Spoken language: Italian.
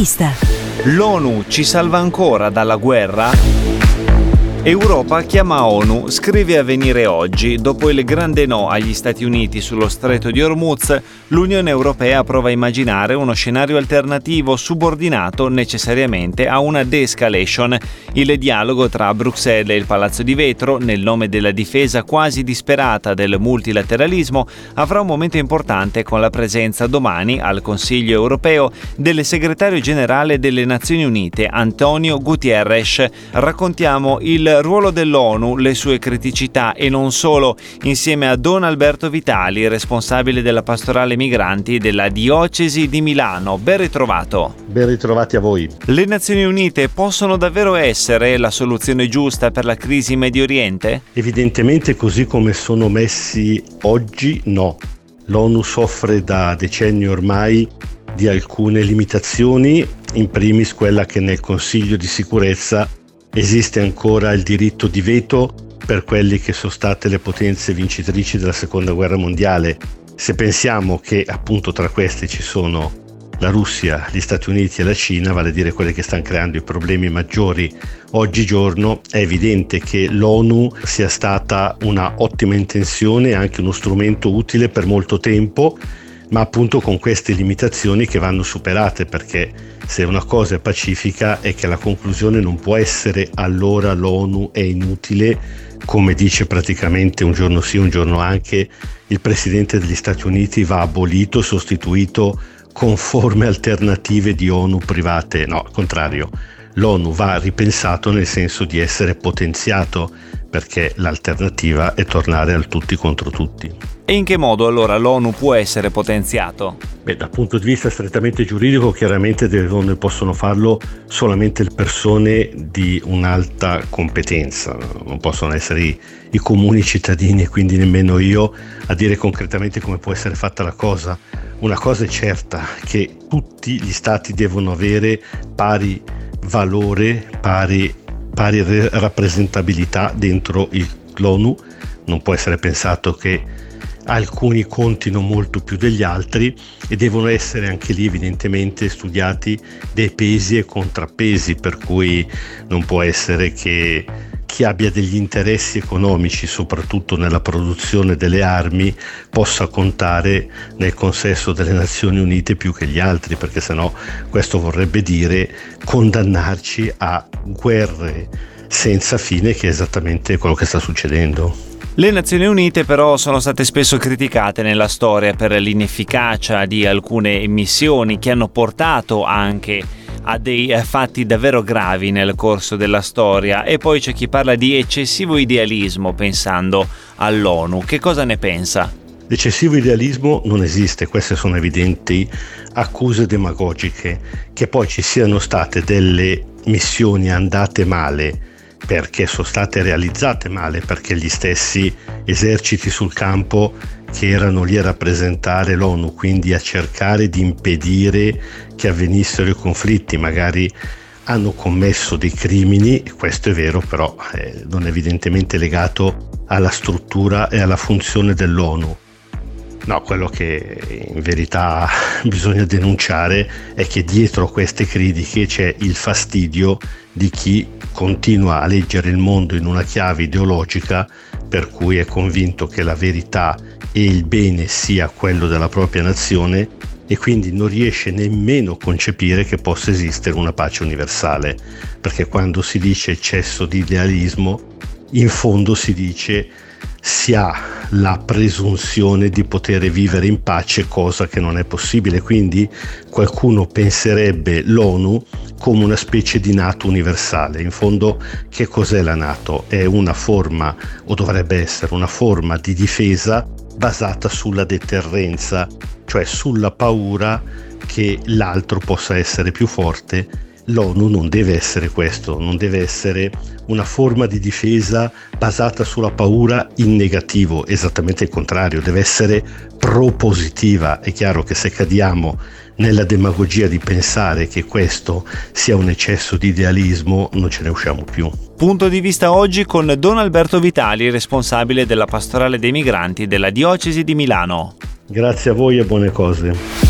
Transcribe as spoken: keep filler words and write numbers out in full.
vista. L'ONU ci salva ancora dalla guerra? Europa chiama ONU, scrive Avvenire oggi. Dopo il grande no agli Stati Uniti sullo stretto di Hormuz, l'Unione Europea prova a immaginare uno scenario alternativo subordinato necessariamente a una de-escalation. Il dialogo tra Bruxelles e il Palazzo di Vetro, nel nome della difesa quasi disperata del multilateralismo, avrà un momento importante con la presenza domani al Consiglio Europeo del segretario generale delle Nazioni Unite, Antonio Guterres. Raccontiamo il ruolo dell'ONU, le sue criticità e non solo, insieme a Don Alberto Vitali, responsabile della pastorale migranti della Diocesi di Milano. Ben ritrovato. Ben ritrovati a voi. Le Nazioni Unite possono davvero essere la soluzione giusta per la crisi in Medio Oriente? Evidentemente, così come sono messi oggi, no. L'ONU soffre da decenni ormai di alcune limitazioni, in primis quella che nel Consiglio di sicurezza esiste ancora il diritto di veto per quelli che sono state le potenze vincitrici della Seconda Guerra Mondiale. Se pensiamo che appunto tra queste ci sono la Russia, gli Stati Uniti e la Cina, vale a dire quelle che stanno creando i problemi maggiori oggigiorno, è evidente che l'ONU sia stata una ottima intenzione e anche uno strumento utile per molto tempo, ma appunto con queste limitazioni che vanno superate, perché se una cosa è pacifica è che la conclusione non può essere allora l'ONU è inutile, come dice praticamente un giorno sì un giorno anche il presidente degli Stati Uniti, va abolito, sostituito con forme alternative di ONU private. No, al contrario, l'ONU va ripensato nel senso di essere potenziato, perché l'alternativa è tornare al tutti contro tutti. E in che modo allora l'ONU può essere potenziato? Beh, dal punto di vista strettamente giuridico, chiaramente devono e possono farlo solamente le persone di un'alta competenza, non possono essere i, i comuni cittadini e quindi nemmeno io a dire concretamente come può essere fatta la cosa. Una cosa è certa, che tutti gli stati devono avere pari valore, pari pari rappresentabilità dentro il, l'ONU. Non può essere pensato che alcuni contino molto più degli altri, e devono essere anche lì evidentemente studiati dei pesi e contrappesi, per cui non può essere che chi abbia degli interessi economici, soprattutto nella produzione delle armi, possa contare nel consesso delle Nazioni Unite più che gli altri, perché sennò questo vorrebbe dire condannarci a guerre senza fine, che è esattamente quello che sta succedendo. Le Nazioni Unite però sono state spesso criticate nella storia per l'inefficacia di alcune missioni che hanno portato anche a dei fatti davvero gravi nel corso della storia, e poi c'è chi parla di eccessivo idealismo pensando all'ONU. Che cosa ne pensa? L'eccessivo idealismo non esiste, queste sono evidenti accuse demagogiche. Che poi ci siano state delle missioni andate male perché sono state realizzate male, perché gli stessi eserciti sul campo che erano lì a rappresentare l'ONU, quindi a cercare di impedire che avvenissero i conflitti, magari hanno commesso dei crimini, questo è vero, però eh, non è evidentemente legato alla struttura e alla funzione dell'ONU. No, quello che in verità bisogna denunciare è che dietro queste critiche c'è il fastidio di chi continua a leggere il mondo in una chiave ideologica, per cui è convinto che la verità e il bene sia quello della propria nazione, e quindi non riesce nemmeno a concepire che possa esistere una pace universale, perché quando si dice eccesso di idealismo, in fondo si dice si ha la presunzione di poter vivere in pace, cosa che non è possibile. Quindi qualcuno penserebbe l'ONU come una specie di NATO universale. In fondo, che cos'è la NATO? È una forma, o dovrebbe essere una forma di difesa basata sulla deterrenza, cioè sulla paura che l'altro possa essere più forte. L'ONU non deve essere questo, non deve essere una forma di difesa basata sulla paura in negativo, esattamente il contrario, deve essere propositiva. È chiaro che se cadiamo nella demagogia di pensare che questo sia un eccesso di idealismo, non ce ne usciamo più. Punto di vista oggi con Don Alberto Vitali, responsabile della pastorale dei migranti della Diocesi di Milano. Grazie a voi e buone cose.